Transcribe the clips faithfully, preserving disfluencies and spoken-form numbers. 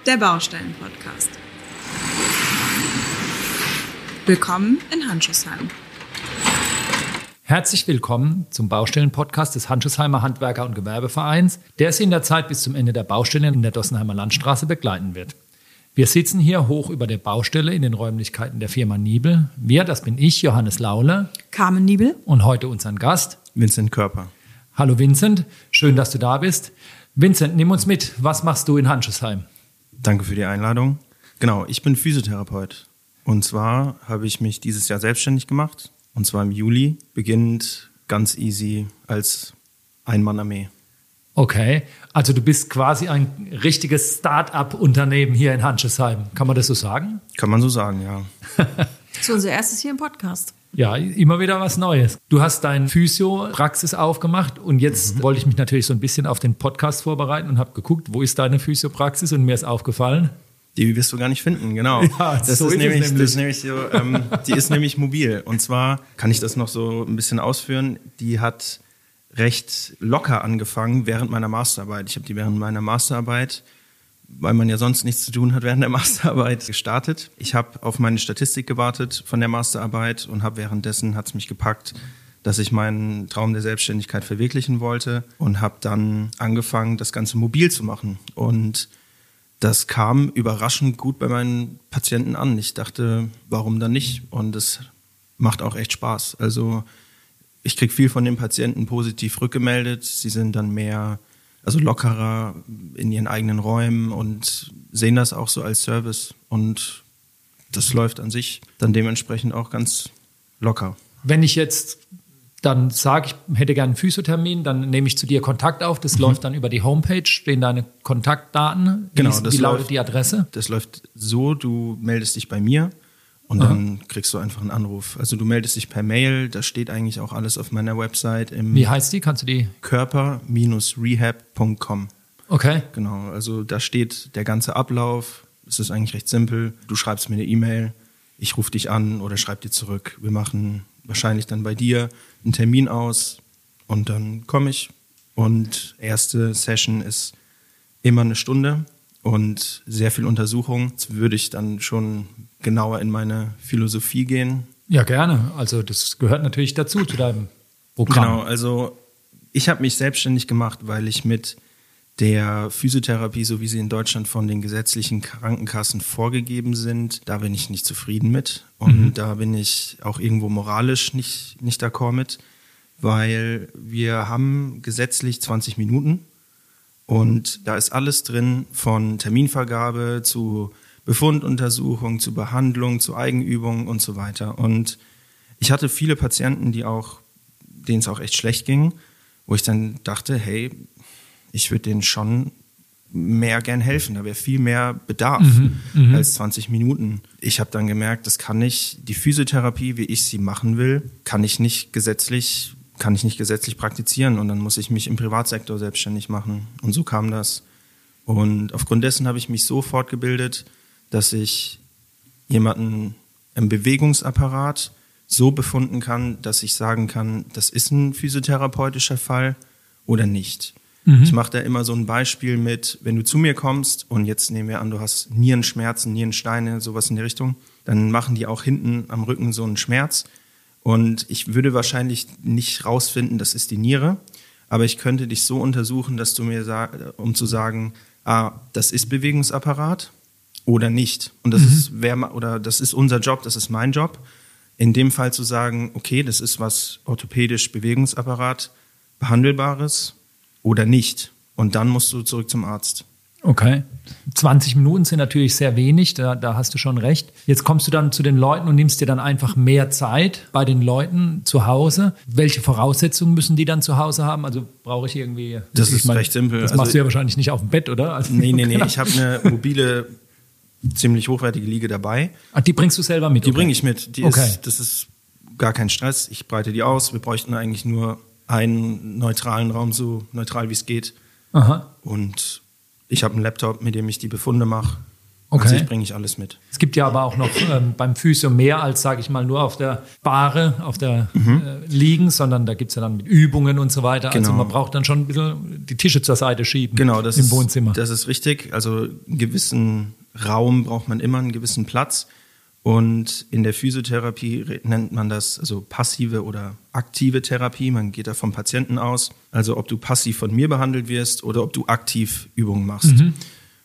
der Baustellen-Podcast. Willkommen in Handschuhsheim. Herzlich willkommen zum Baustellen-Podcast des Handschuhsheimer Handwerker- und Gewerbevereins, der Sie in der Zeit bis zum Ende der Baustelle in der Dossenheimer Landstraße begleiten wird. Wir sitzen hier hoch über der Baustelle in den Räumlichkeiten der Firma Niebel. Wir, das bin ich, Johannes Laule. Carmen Niebel. Und heute unseren Gast. Vincent Körper. Hallo Vincent, schön, dass du da bist. Vincent, nimm uns mit. Was machst du in Handschuhsheim? Danke für die Einladung. Genau, ich bin Physiotherapeut. Und zwar habe ich mich dieses Jahr selbstständig gemacht. Und zwar im Juli, beginnend ganz easy als Ein-Mann-Armee. Okay, also du bist quasi ein richtiges Start-up-Unternehmen hier in Handschuhsheim. Kann man das so sagen? Kann man so sagen, ja. Das ist unser erstes hier im Podcast. Ja, immer wieder was Neues. Du hast deine Physio-Praxis aufgemacht und jetzt mhm. wollte ich mich natürlich so ein bisschen auf den Podcast vorbereiten und habe geguckt, wo ist deine Physio-Praxis, und mir ist aufgefallen. Die wirst du gar nicht finden, genau. Ja, das, so ist ist nämlich, es nämlich. das ist nämlich so, ähm, die ist nämlich mobil. Und zwar kann ich das noch so ein bisschen ausführen. Die hat recht locker angefangen während meiner Masterarbeit. Ich habe die während meiner Masterarbeit, weil man ja sonst nichts zu tun hat, während der Masterarbeit gestartet. Ich habe auf meine Statistik gewartet von der Masterarbeit und habe währenddessen, hat es mich gepackt, dass ich meinen Traum der Selbstständigkeit verwirklichen wollte und habe dann angefangen, das Ganze mobil zu machen. Und das kam überraschend gut bei meinen Patienten an. Ich dachte, warum dann nicht? Und es macht auch echt Spaß. Also ich kriege viel von den Patienten positiv rückgemeldet. Sie sind dann mehr, also lockerer in ihren eigenen Räumen und sehen das auch so als Service. Und das läuft an sich dann dementsprechend auch ganz locker. Wenn ich jetzt dann sage, ich hätte gerne einen Physiothermin, dann nehme ich zu dir Kontakt auf. Das mhm. läuft dann über die Homepage, stehen deine Kontaktdaten. Wie, genau, ist, das wie lautet läuft, die Adresse? Das läuft so, du meldest dich bei mir und Aha. dann kriegst du einfach einen Anruf. Also du meldest dich per Mail, da steht eigentlich auch alles auf meiner Website. Im Wie heißt die? Kannst du die? körper Bindestrich rehab Punkt com. Okay. Genau, also da steht der ganze Ablauf. Es ist eigentlich recht simpel. Du schreibst mir eine E-Mail, ich rufe dich an oder schreib dir zurück. Wir machen wahrscheinlich dann bei dir einen Termin aus und dann komme ich. Und erste Session ist immer eine Stunde und sehr viel Untersuchung. Jetzt würde ich dann schon genauer in meine Philosophie gehen. Ja, gerne. Also das gehört natürlich dazu, zu deinem Programm. Genau, also ich habe mich selbstständig gemacht, weil ich mit der Physiotherapie, so wie sie in Deutschland von den gesetzlichen Krankenkassen vorgegeben sind, da bin ich nicht zufrieden mit. Und mhm. da bin ich auch irgendwo moralisch nicht, nicht d'accord mit, weil wir haben gesetzlich zwanzig Minuten und da ist alles drin, von Terminvergabe zu Befunduntersuchung, zu Behandlung, zu Eigenübung und so weiter. Und ich hatte viele Patienten, die auch, denen es auch echt schlecht ging, wo ich dann dachte, hey, ich würde denen schon mehr gern helfen. Da wäre viel mehr Bedarf mhm, als zwanzig Minuten. Ich habe dann gemerkt, das kann ich, die Physiotherapie, wie ich sie machen will, kann ich nicht gesetzlich, kann ich nicht gesetzlich praktizieren. Und dann muss ich mich im Privatsektor selbstständig machen. Und so kam das. Und aufgrund dessen habe ich mich so fortgebildet, dass ich jemanden im Bewegungsapparat so befunden kann, dass ich sagen kann, das ist ein physiotherapeutischer Fall oder nicht. Mhm. Ich mache da immer so ein Beispiel mit, wenn du zu mir kommst und jetzt nehmen wir an, du hast Nierenschmerzen, Nierensteine, sowas in die Richtung, dann machen die auch hinten am Rücken so einen Schmerz und ich würde wahrscheinlich nicht rausfinden, das ist die Niere, aber ich könnte dich so untersuchen, dass du mir sagst, um zu sagen, ah, das ist Bewegungsapparat oder nicht. Und das mhm. ist wer oder das ist unser Job, das ist mein Job. In dem Fall zu sagen, okay, das ist was orthopädisch Bewegungsapparat behandelbares oder nicht. Und dann musst du zurück zum Arzt. Okay. zwanzig Minuten sind natürlich sehr wenig, da, da hast du schon recht. Jetzt kommst du dann zu den Leuten und nimmst dir dann einfach mehr Zeit bei den Leuten zu Hause. Welche Voraussetzungen müssen die dann zu Hause haben? Also brauche ich irgendwie... Das ist meine, recht simpel. Das also, machst du ja wahrscheinlich nicht auf dem Bett, oder? Also, nee, nee, nee. Ich habe eine mobile, ziemlich hochwertige Liege dabei. Ach, die bringst du selber mit? Die okay. bringe ich mit. Die okay. ist, das ist gar kein Stress. Ich breite die aus. Wir bräuchten eigentlich nur einen neutralen Raum, so neutral wie es geht. Aha. Und ich habe einen Laptop, mit dem ich die Befunde mache. Okay. Also ich bringe ich alles mit. Es gibt ja aber auch noch ähm, beim Physio mehr als, sage ich mal, nur auf der Bahre, auf der mhm. äh, Liegen, sondern da gibt es ja dann mit Übungen und so weiter. Genau. Also man braucht dann schon ein bisschen die Tische zur Seite schieben genau, das im ist, Wohnzimmer. Das ist richtig. Also einen gewissen Raum braucht man immer, einen gewissen Platz. Und in der Physiotherapie nennt man das also passive oder aktive Therapie. Man geht da vom Patienten aus. Also ob du passiv von mir behandelt wirst oder ob du aktiv Übungen machst. Mhm.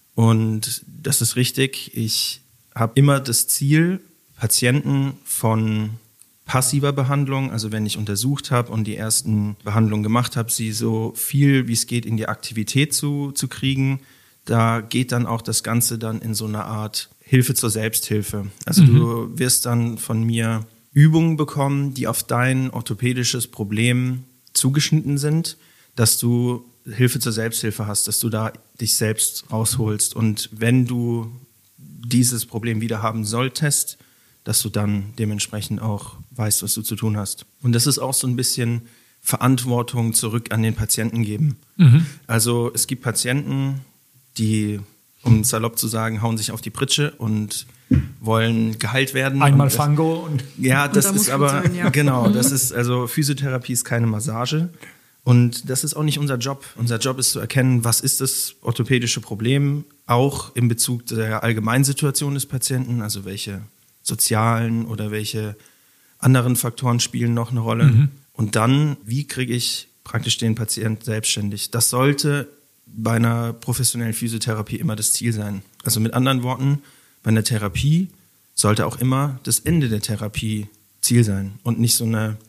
Und das ist richtig. Ich habe immer das Ziel, Patienten von passiver Behandlung, also wenn ich untersucht habe und die ersten Behandlungen gemacht habe, sie so viel wie es geht in die Aktivität zu, zu kriegen. Da geht dann auch das Ganze dann in so eine Art Hilfe zur Selbsthilfe. Also mhm. du wirst dann von mir Übungen bekommen, die auf dein orthopädisches Problem zugeschnitten sind, dass du Hilfe zur Selbsthilfe hast, dass du da dich selbst rausholst. Und wenn du dieses Problem wieder haben solltest, dass du dann dementsprechend auch weißt, was du zu tun hast. Und das ist auch so ein bisschen Verantwortung zurück an den Patienten geben. Mhm. Also es gibt Patienten, die, um salopp zu sagen, hauen sich auf die Pritsche und wollen geheilt werden. Einmal und das, Fango und ja, das und da ist aber sein, ja. genau, das ist also Physiotherapie ist keine Massage und das ist auch nicht unser Job. Unser Job ist zu erkennen, was ist das orthopädische Problem, auch in Bezug der Allgemeinsituation des Patienten, also welche sozialen oder welche anderen Faktoren spielen noch eine Rolle. Mhm. Und dann, wie kriege ich praktisch den Patienten selbstständig? Das sollte bei einer professionellen Physiotherapie immer das Ziel sein. Also mit anderen Worten, bei einer Therapie sollte auch immer das Ende der Therapie Ziel sein und nicht so eine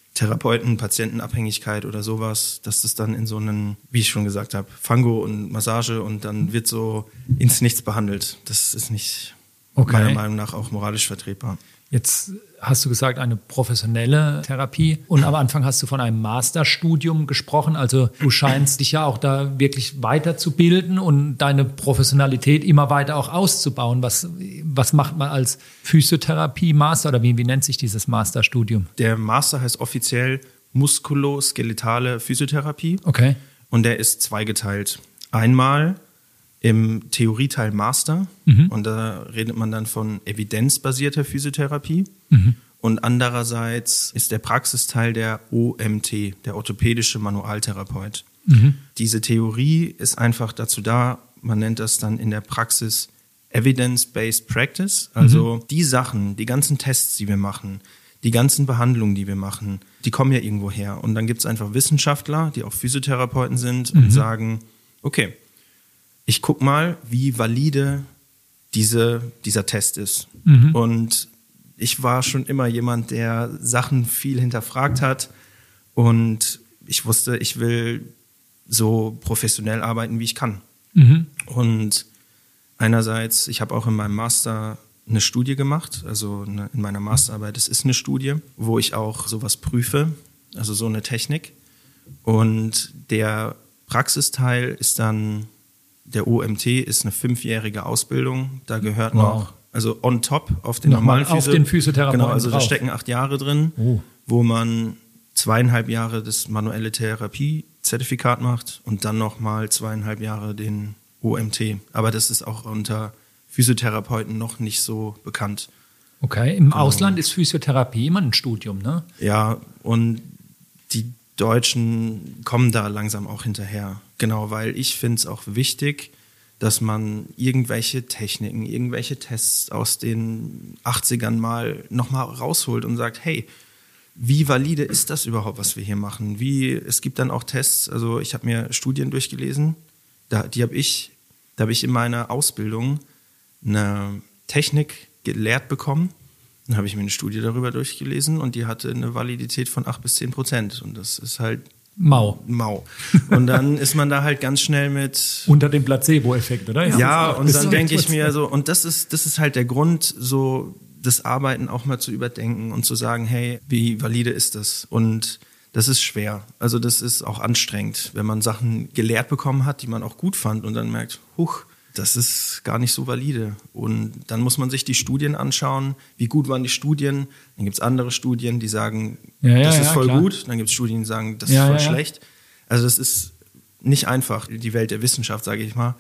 Therapeuten-Patienten-Abhängigkeit oder sowas, dass das dann in so einen, wie ich schon gesagt habe, Fango und Massage und dann wird so ins Nichts behandelt. Das ist nicht okay. meiner Meinung nach auch moralisch vertretbar. Jetzt hast du gesagt, eine professionelle Therapie und am Anfang hast du von einem Masterstudium gesprochen. Also du scheinst dich ja auch da wirklich weiterzubilden und deine Professionalität immer weiter auch auszubauen. Was, was macht man als Physiotherapie-Master oder wie, wie nennt sich dieses Masterstudium? Der Master heißt offiziell muskuloskeletale Physiotherapie. Okay. Und der ist zweigeteilt. Einmal im Theorieteil Master mhm. und da redet man dann von evidenzbasierter Physiotherapie mhm. und andererseits ist der Praxisteil der O M T, der orthopädische Manualtherapeut. Mhm. Diese Theorie ist einfach dazu da, man nennt das dann in der Praxis Evidence-Based Practice, also mhm. die Sachen, die ganzen Tests, die wir machen, die ganzen Behandlungen, die wir machen, die kommen ja irgendwo her und dann gibt es einfach Wissenschaftler, die auch Physiotherapeuten sind mhm. und sagen, okay, ich guck mal, wie valide diese, dieser Test ist. Mhm. Und ich war schon immer jemand, der Sachen viel hinterfragt hat. Und ich wusste, ich will so professionell arbeiten, wie ich kann. Mhm. Und einerseits, ich habe auch in meinem Master eine Studie gemacht, also eine, in meiner Masterarbeit, es ist eine Studie, wo ich auch sowas prüfe, also so eine Technik. Und der Praxisteil ist dann der O M T ist eine fünfjährige Ausbildung. Da gehört wow. noch, also on top auf den Nochmal normalen auf den Physiotherapeuten. Genau, also drauf. da stecken acht Jahre drin, oh. wo man zweieinhalb Jahre das manuelle Therapie-Zertifikat macht und dann nochmal zweieinhalb Jahre den O M T. Aber das ist auch unter Physiotherapeuten noch nicht so bekannt. Okay, im genau. Ausland ist Physiotherapie immer ein Studium, ne? Ja, und die Deutschen kommen da langsam auch hinterher. Genau, weil ich finde es auch wichtig, dass man irgendwelche Techniken, irgendwelche Tests aus den achtzigern mal nochmal rausholt und sagt, hey, wie valide ist das überhaupt, was wir hier machen? Wie, es gibt dann auch Tests, also ich habe mir Studien durchgelesen, da, die habe ich, da habe ich in meiner Ausbildung eine Technik gelehrt bekommen. Dann habe ich mir eine Studie darüber durchgelesen und die hatte eine Validität von acht bis zehn Prozent. Und das ist halt mau. mau. Und dann ist man da halt ganz schnell mit... Unter dem Placebo-Effekt, oder? Ja, ja und dann denke ich mir so, und das ist, das ist halt der Grund, so das Arbeiten auch mal zu überdenken und zu sagen, hey, wie valide ist das? Und das ist schwer. Also das ist auch anstrengend, wenn man Sachen gelehrt bekommen hat, die man auch gut fand und dann merkt, huch, das ist gar nicht so valide. Und dann muss man sich die Studien anschauen. Wie gut waren die Studien? Dann gibt es andere Studien, die sagen, ja, ja, das ist ja, voll klar. gut. Dann gibt es Studien, die sagen, das ja, ist voll ja, schlecht. Also das ist nicht einfach, die Welt der Wissenschaft, sage ich mal.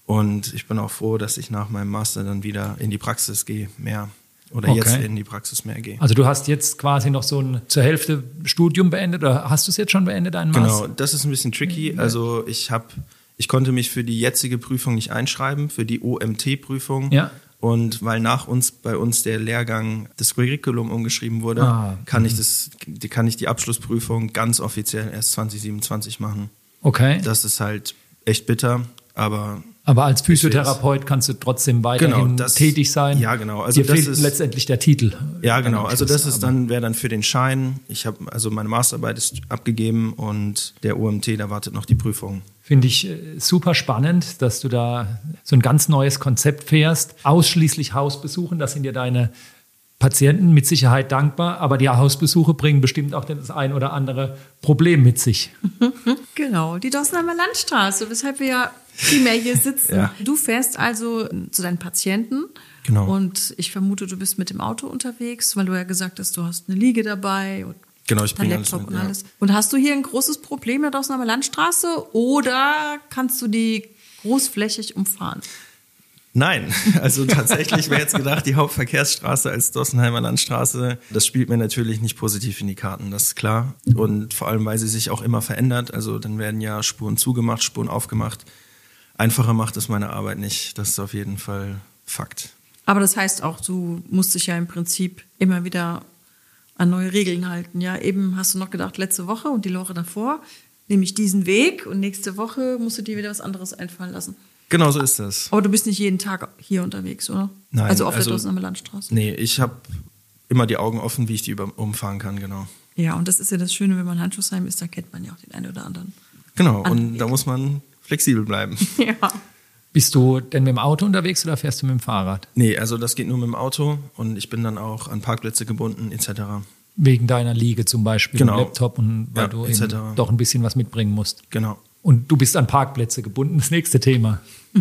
Und ich bin auch froh, dass ich nach meinem Master dann wieder in die Praxis gehe, mehr. Oder Okay. jetzt in die Praxis mehr gehe. Also du hast jetzt quasi noch so ein zur Hälfte Studium beendet oder hast du es jetzt schon beendet, deinen Master? Genau, das ist ein bisschen tricky. Also ich habe, ich konnte mich für die jetzige Prüfung nicht einschreiben, für die O M T-Prüfung. Ja. Und weil nach uns bei uns der Lehrgang das Curriculum umgeschrieben wurde, Ah, kann ich das, die- kann ich die Abschlussprüfung ganz offiziell erst zwanzig siebenundzwanzig machen. Okay. Das ist halt echt bitter, aber Aber als Physiotherapeut kannst du trotzdem weiterhin Genau, das- tätig sein. ja, genau. Also Dir das fehlt ist- letztendlich der Titel. ja, Dann genau. am Also Schluss. das ist Aber dann wäre dann für den Schein. Ich habe also meine Masterarbeit ist abgegeben und der O M T, da wartet noch die Prüfung. Finde ich äh, super spannend, dass du da so ein ganz neues Konzept fährst. Ausschließlich Hausbesuchen, das sind dir deine Patienten mit Sicherheit dankbar, aber die Hausbesuche bringen bestimmt auch das ein oder andere Problem mit sich. Genau, die Dossenheimer Landstraße, weshalb wir ja primär hier sitzen. Ja. Du fährst also zu deinen Patienten. Genau. Und ich vermute, du bist mit dem Auto unterwegs, weil du ja gesagt hast, du hast eine Liege dabei und Genau, ich dein bringe alles Laptop mit, und ja. alles. Und hast du hier ein großes Problem in der Dossenheimer Landstraße oder kannst du die großflächig umfahren? Nein, also tatsächlich wäre jetzt gedacht, die Hauptverkehrsstraße als Dossenheimer Landstraße, das spielt mir natürlich nicht positiv in die Karten, das ist klar. Und vor allem, weil sie sich auch immer verändert, also dann werden ja Spuren zugemacht, Spuren aufgemacht. Einfacher macht es meine Arbeit nicht, das ist auf jeden Fall Fakt. Aber das heißt auch, du musst dich ja im Prinzip immer wieder an neue Regeln halten. Ja, eben hast du noch gedacht, letzte Woche und die Woche davor nehme ich diesen Weg und nächste Woche musst du dir wieder was anderes einfallen lassen. Genau so ist das. Aber du bist nicht jeden Tag hier unterwegs, oder? Nein, Also auf also- der Dossenheimer Landstraße. Nee, ich habe immer die Augen offen, wie ich die über umfahren kann, genau. Ja, und das ist ja das Schöne, wenn man in Handschuhsheim ist, dann kennt man ja auch den einen oder anderen. Genau, und Anweg. da muss man flexibel bleiben. Ja. Bist du denn mit dem Auto unterwegs oder fährst du mit dem Fahrrad? Nee, also das geht nur mit dem Auto und ich bin dann auch an Parkplätze gebunden et cetera. Wegen deiner Liege zum Beispiel, Genau. Laptop und weil Ja, du et eben cetera. doch ein bisschen was mitbringen musst. Genau. Und du bist an Parkplätze gebunden, das nächste Thema.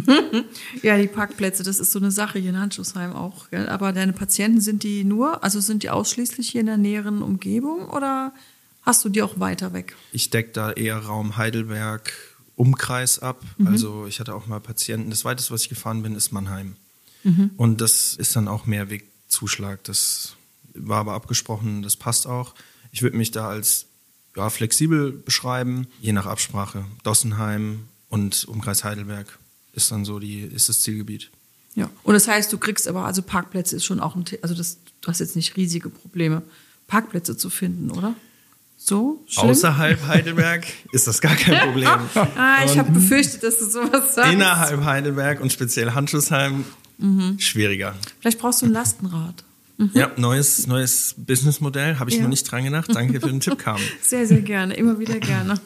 Ja, die Parkplätze, das ist so eine Sache hier in Handschuhsheim auch. Gell? Aber deine Patienten, sind die nur, also sind die ausschließlich hier in der näheren Umgebung oder hast du die auch weiter weg? Ich decke da eher Raum Heidelberg, Umkreis ab. Also ich hatte auch mal Patienten. Das weiteste, was ich gefahren bin, ist Mannheim. Und das ist dann auch Mehrwegzuschlag. Das war aber abgesprochen, das passt auch. Ich würde mich da als ja, flexibel beschreiben, je nach Absprache. Dossenheim und Umkreis Heidelberg ist dann so die, ist das Zielgebiet. Ja. Und das heißt, du kriegst aber, also Parkplätze ist schon auch ein, The- also das, du hast jetzt nicht riesige Probleme, Parkplätze zu finden, oder? So schlimm? Außerhalb Heidelberg ist das gar kein Problem. Ah, ich habe befürchtet, dass du sowas sagst. Innerhalb Heidelberg und speziell Handschuhsheim schwieriger. Vielleicht brauchst du ein Lastenrad. Ja, neues, neues Businessmodell, habe ich Ja. noch nicht dran gedacht. Danke für den Tipp, Carmen. Sehr, sehr gerne, immer wieder gerne.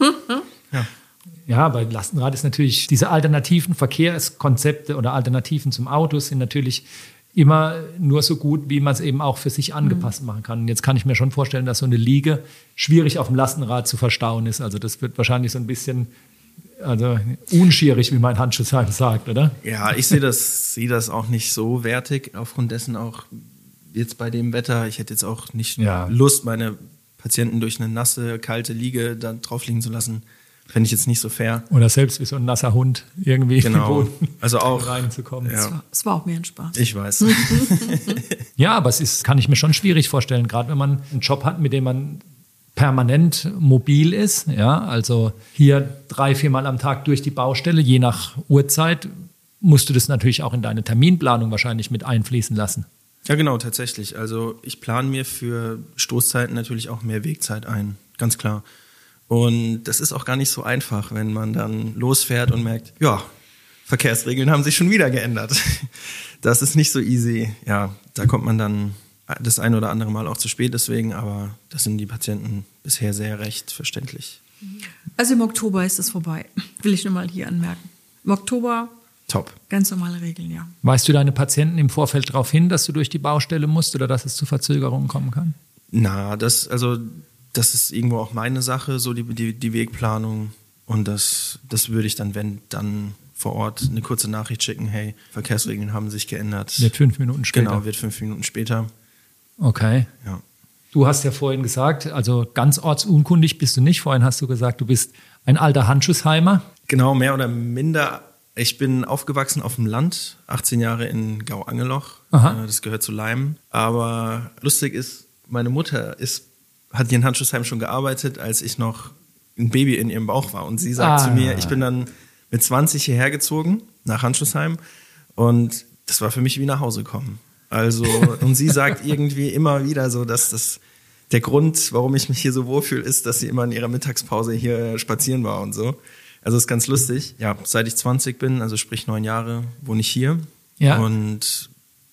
Ja, bei Lastenrad ist natürlich, diese alternativen Verkehrskonzepte oder Alternativen zum Auto sind natürlich immer nur so gut, wie man es eben auch für sich angepasst machen kann. Und jetzt kann ich mir schon vorstellen, dass so eine Liege schwierig auf dem Lastenrad zu verstauen ist. Also das wird wahrscheinlich so ein bisschen also unschierig, wie mein Handschuhsheim sagt, oder? Ja, ich sehe das, sehe das auch nicht so wertig, aufgrund dessen auch jetzt bei dem Wetter. Ich hätte jetzt auch nicht Ja. Lust, meine Patienten durch eine nasse, kalte Liege da drauf liegen zu lassen. Fände ich jetzt nicht so fair. Oder selbst wie so ein nasser Hund irgendwie Genau. in den Boden Also auch, reinzukommen. Es ja, war, es war auch mehr ein Spaß. ich weiß. Ja, aber es ist, kann ich mir schon schwierig vorstellen, gerade wenn man einen Job hat, mit dem man permanent mobil ist. Ja, also hier drei, viermal am Tag durch die Baustelle, je nach Uhrzeit, musst du das natürlich auch in deine Terminplanung wahrscheinlich mit einfließen lassen. Ja, genau, tatsächlich. Also ich plane mir für Stoßzeiten natürlich auch mehr Wegzeit ein, ganz klar. Und das ist auch gar nicht so einfach, wenn man dann losfährt und merkt, ja, Verkehrsregeln haben sich schon wieder geändert. Das ist nicht so easy. Ja, da kommt man dann das ein oder andere Mal auch zu spät deswegen, aber das sind die Patienten bisher sehr recht verständlich. Also im Oktober ist es vorbei, will ich nur mal hier anmerken. Im Oktober Top. ganz normale Regeln, ja. Weist du deine Patienten im Vorfeld darauf hin, dass du durch die Baustelle musst oder dass es zu Verzögerungen kommen kann? Na, das, also, das ist irgendwo auch meine Sache, so die, die, die Wegplanung. Und das, das würde ich dann, wenn, dann vor Ort eine kurze Nachricht schicken, hey, Verkehrsregeln haben sich geändert. Wird fünf Minuten später. Genau, wird fünf Minuten später. Okay. Ja. Du hast ja vorhin gesagt, also ganz ortsunkundig bist du nicht. Vorhin hast du gesagt, du bist ein alter Handschuhsheimer. Genau, mehr oder minder Ich bin aufgewachsen auf dem Land, achtzehn Jahre in Gau-Angeloch. Aha. Das gehört zu Leim. Aber lustig ist, meine Mutter ist, hat hier in Handschuhsheim schon gearbeitet, als ich noch ein Baby in ihrem Bauch war. Und sie sagt Ah. zu mir, ich bin dann mit zwanzig hierher gezogen, nach Handschuhsheim. Und das war für mich wie nach Hause kommen. Also, und sie sagt irgendwie immer wieder so, dass das der Grund, warum ich mich hier so wohlfühle, ist, dass sie immer in ihrer Mittagspause hier spazieren war und so. Also ist ganz lustig. Ja, seit ich zwanzig bin, also sprich neun Jahre, wohne ich hier. Ja. Und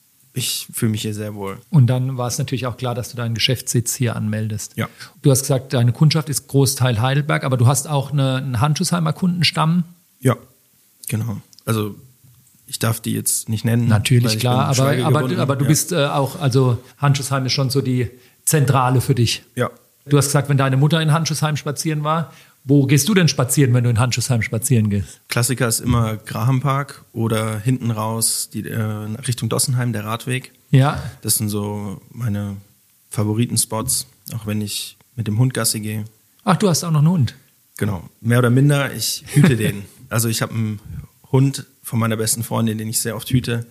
ich fühle mich hier sehr wohl. Und dann war es natürlich auch klar, dass du deinen Geschäftssitz hier anmeldest. Ja. Du hast gesagt, deine Kundschaft ist Großteil Heidelberg, aber du hast auch eine, einen Handschuhsheimer Kundenstamm. Ja, genau. Also ich darf die jetzt nicht nennen. Natürlich, weil ich klar, bin aber, schweigegebunden. aber, aber du Ja. bist äh, auch, also Handschuhsheim ist schon so die Zentrale für dich. Ja. Du hast gesagt, wenn deine Mutter in Handschuhsheim spazieren war, wo gehst du denn spazieren, wenn du in Handschuhsheim spazieren gehst? Klassiker ist immer Graham Park oder hinten raus die, äh, Richtung Dossenheim, der Radweg. Ja. Das sind so meine Favoritenspots, auch wenn ich mit dem Hund Gassi gehe. Ach, du hast auch noch einen Hund. Genau, mehr oder minder, ich hüte den. Also ich habe einen Hund von meiner besten Freundin, den ich sehr oft hüte,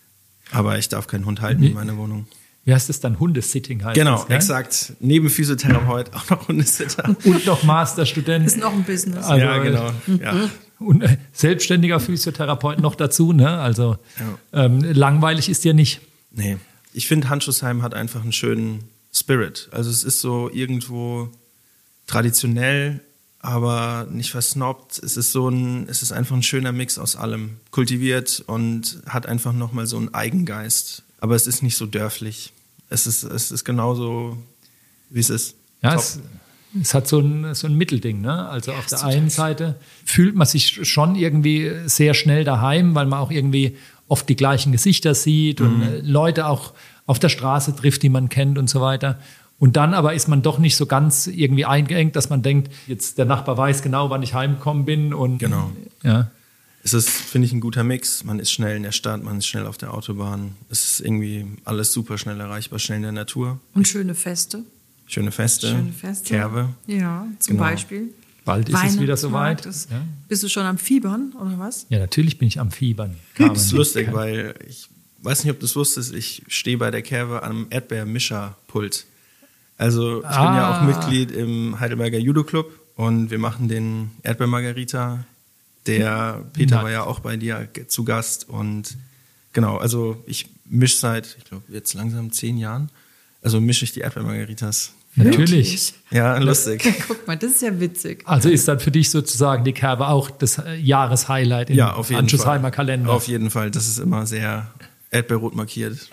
aber ich darf keinen Hund halten in meiner Wohnung. Wie heißt das dann? Hundesitting heißt Genau, das, gell? exakt. Neben Physiotherapeut auch noch Hundesitter. Und noch Masterstudent. Ist noch ein Business. Also, ja, genau. Ja. Und äh, selbstständiger Physiotherapeut noch dazu, ne? Also Ja. ähm, langweilig ist dir nicht. Nee, ich finde, Handschuhsheim hat einfach einen schönen Spirit. Also es ist so irgendwo traditionell, aber nicht versnobbt. Es ist so ein, es ist einfach ein schöner Mix aus allem. Kultiviert und hat einfach nochmal so einen Eigengeist. Aber es ist nicht so dörflich. Es ist, es ist genauso, wie es ist. Ja, Top. es, es hat so ein, so ein Mittelding, ne? Also auf der einen Seite fühlt man sich schon irgendwie sehr schnell daheim, weil man auch irgendwie oft die gleichen Gesichter sieht und äh, Leute auch auf der Straße trifft, die man kennt und so weiter. Und dann aber ist man doch nicht so ganz irgendwie eingeengt, dass man denkt, jetzt der Nachbar weiß genau, wann ich heimgekommen bin. Und, Genau. Ja. Es ist, finde ich, ein guter Mix. Man ist schnell in der Stadt, man ist schnell auf der Autobahn. Es ist irgendwie alles super schnell erreichbar, schnell in der Natur. Und schöne Feste. Schöne Feste, Schöne Feste. Kerbe. Ja, zum Genau. Beispiel. Bald ist es wieder soweit. Weihnachtsmarkt ist- Ja. Bist du schon am Fiebern, oder was? Ja, natürlich bin ich am Fiebern. Das ist lustig, weil ich weiß nicht, ob du es wusstest, ich stehe bei der Kerbe am Erdbeermischerpult. Also ich bin ja Ah. auch Mitglied im Heidelberger Judo Club und wir machen den Erdbeermargarita. Der Peter Nice. war ja auch bei dir ge- zu Gast und genau, also ich mische seit, ich glaube, jetzt langsam zehn Jahren, also mische ich die Erdbeermargaritas. Natürlich. Ja, lustig. Guck mal, das ist ja witzig. Also ist dann für dich sozusagen die Kerbe auch das äh, Jahreshighlight im Ja, auf jeden Handschuhsheimer Fall. Kalender. Auf jeden Fall, das ist immer sehr erdbeerrot markiert.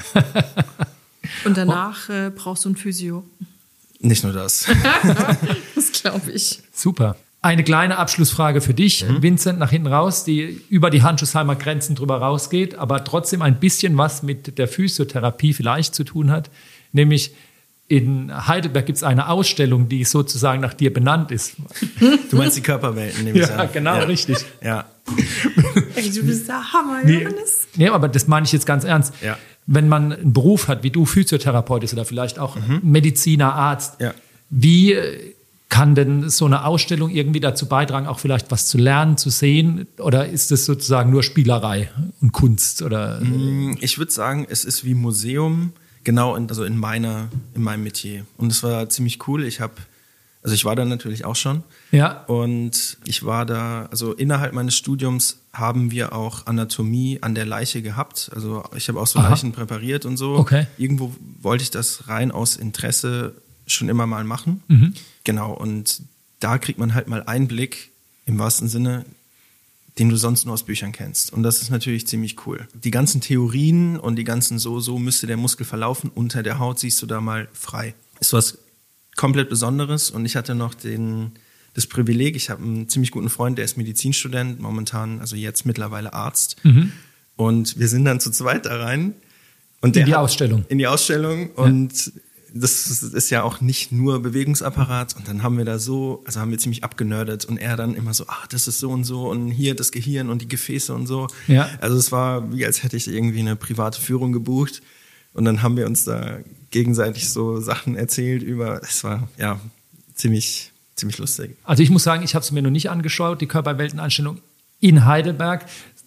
Und danach äh, brauchst du ein Physio. Nicht nur das. Das glaube ich. Super. Eine kleine Abschlussfrage für dich, Mhm. Vincent, nach hinten raus, die über die Handschuhsheimer Grenzen drüber rausgeht, aber trotzdem ein bisschen was mit der Physiotherapie vielleicht zu tun hat. Nämlich in Heidelberg gibt es eine Ausstellung, die sozusagen nach dir benannt ist. Du meinst die Körperwelten, nehme ich Ja, an. genau, ja. richtig. Ja. Ey, du bist der Hammer, Nee, Johannes. nee, aber das meine ich jetzt ganz ernst. Ja. Wenn man einen Beruf hat, wie du Physiotherapeut ist oder vielleicht auch Mediziner, Arzt, Ja. wie äh, kann denn so eine Ausstellung irgendwie dazu beitragen, auch vielleicht was zu lernen, zu sehen? Oder ist das sozusagen nur Spielerei und Kunst? Oder Ich würde sagen, es ist wie Museum, genau in, also in meiner, in meinem Metier. Und es war ziemlich cool. Ich habe, also ich war da natürlich auch schon. ja, Und ich war da, also innerhalb meines Studiums haben wir auch Anatomie an der Leiche gehabt. Also ich habe auch so Aha. Leichen präpariert und so. Okay. Irgendwo wollte ich das rein aus Interesse schon immer mal machen. Mhm. Genau, und da kriegt man halt mal Einblick, im wahrsten Sinne, den du sonst nur aus Büchern kennst. Und das ist natürlich ziemlich cool. Die ganzen Theorien und die ganzen so, so müsste der Muskel verlaufen, unter der Haut siehst du da mal frei. Ist was komplett Besonderes und ich hatte noch den, das Privileg, ich habe einen ziemlich guten Freund, der ist Medizinstudent, momentan, also jetzt mittlerweile Arzt. Mhm. Und wir sind dann zu zweit da rein. Und der in die hat- Ausstellung. in die Ausstellung und das ist ja auch nicht nur Bewegungsapparat und dann haben wir da so, also haben wir ziemlich abgenördet und er dann immer so, ah, das ist so und so und hier das Gehirn und die Gefäße und so. Ja. Also es war wie, als hätte ich irgendwie eine private Führung gebucht und dann haben wir uns da gegenseitig so Sachen erzählt über, es war ja ziemlich, ziemlich lustig. Also ich muss sagen, ich habe es mir noch nicht angeschaut, die Körperwelteneinstellung in Heidelberg.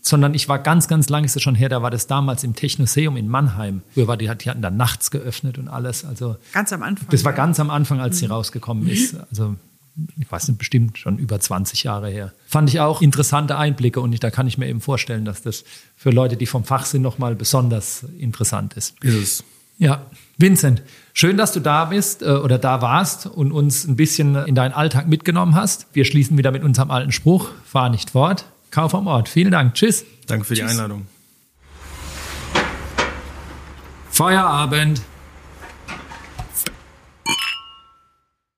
sondern ich war ganz, ganz lang, ist das schon her, da war das damals im Technoseum in Mannheim. Früher war die, die hatten da nachts geöffnet und alles. Also ganz am Anfang. Das war ja. ganz am Anfang, als sie rausgekommen ist. Also ich weiß nicht, bestimmt schon über zwanzig Jahre her. Fand ich auch interessante Einblicke und ich, da kann ich mir eben vorstellen, dass das für Leute, die vom Fach sind, nochmal besonders interessant ist. Ist es. Ja, Vincent, schön, dass du da bist äh, oder da warst und uns ein bisschen in deinen Alltag mitgenommen hast. Wir schließen wieder mit unserem alten Spruch, fahr nicht fort, kauf am Ort. Vielen Dank, tschüss. Danke für Tschüss. die Einladung. Feierabend.